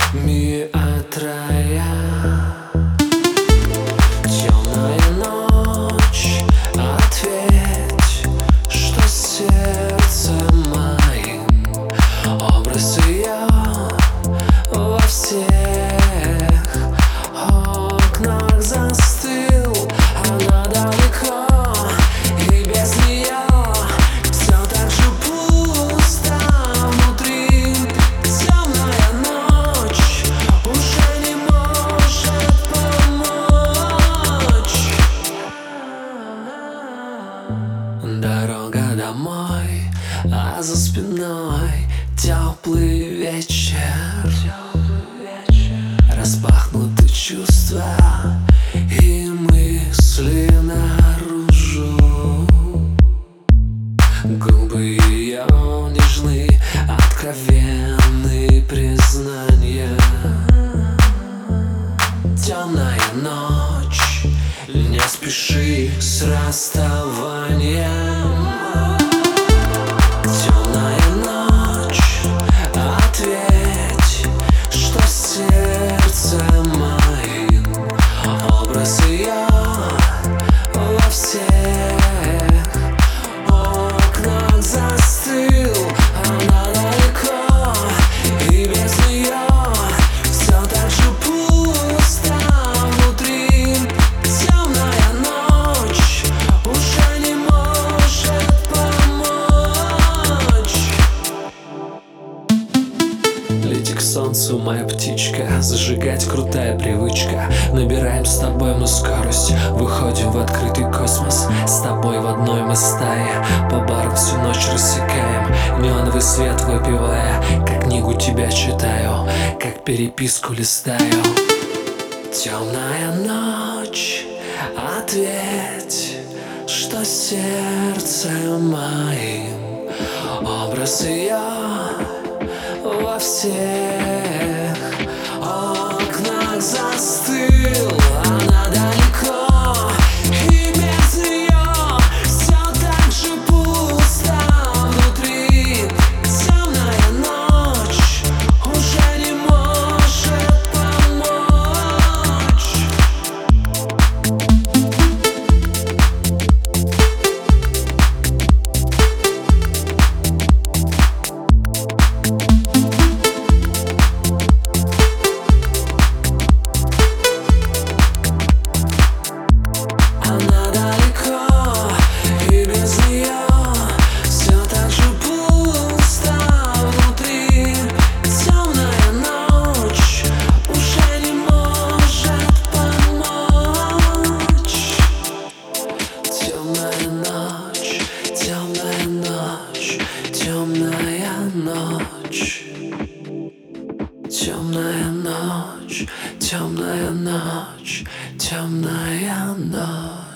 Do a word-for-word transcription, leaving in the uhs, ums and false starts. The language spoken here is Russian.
ми отрая. Темная ночь, ответь, что сердцем моим образ ее во всех окнах застыл. Она далеко, и без нее все так же пусто внутри. Темная ночь уже не может помочь. Дорога домой, а за спиной теплый вечер. Распахнуты чувства и мысли наружу. Губы ее нежны, откровенны признания. Темная ночь, не спеши с расставанием. Темная ночь, ответь, что сердцем моим образ ее во всех окнах застыл. Она далеко, и без нее все так же пусто внутри. Темная ночь уже не может помочь. Лети к солнцу, моя птичка, зажигать крутая привычка. Набираем с тобой мы скорость, выходим в открытый космос. С тобой в одной мы стае, по барам всю ночь рассекаем. Неоновый свет выпивая, как книгу тебя читаю, как переписку листаю. Темная ночь, ответь, что сердцем моим образ ее во всех окнах застыл. Она далеко, и без нее все так же пусто внутри. Темная ночь уже не может помочь. Она далеко, и без нее все так же пусто внутри. Темная ночь уже не может помочь. Темная ночь, темная ночь, темная ночь. Темная ночь, темная ночь, темная ночь.